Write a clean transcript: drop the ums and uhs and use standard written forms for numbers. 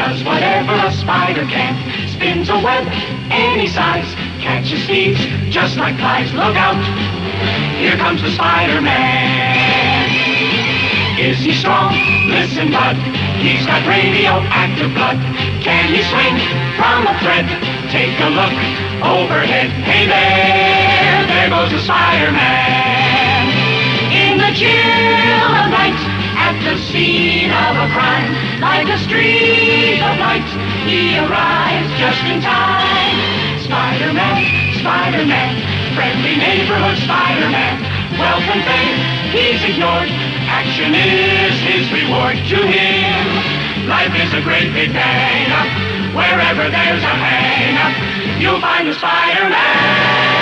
does whatever a spider can. Spins a web any size, catches thieves just like flies. Look out, here comes the Spider-Man. Is he strong? Listen, bud, he's got radioactive blood. Can he swing from a thread? Take a look overhead. Hey there goes the Spider-Man. In the chill of night, at the scene of a crime, like a streak of light, he arrives just in time. Spider-Man, Spider-Man, friendly neighborhood Spider-Man. Wealth and fame, he's ignored. Action is his reward. To him, life is a great big bang up. Wherever there's a hang up, you'll find the Spider-Man.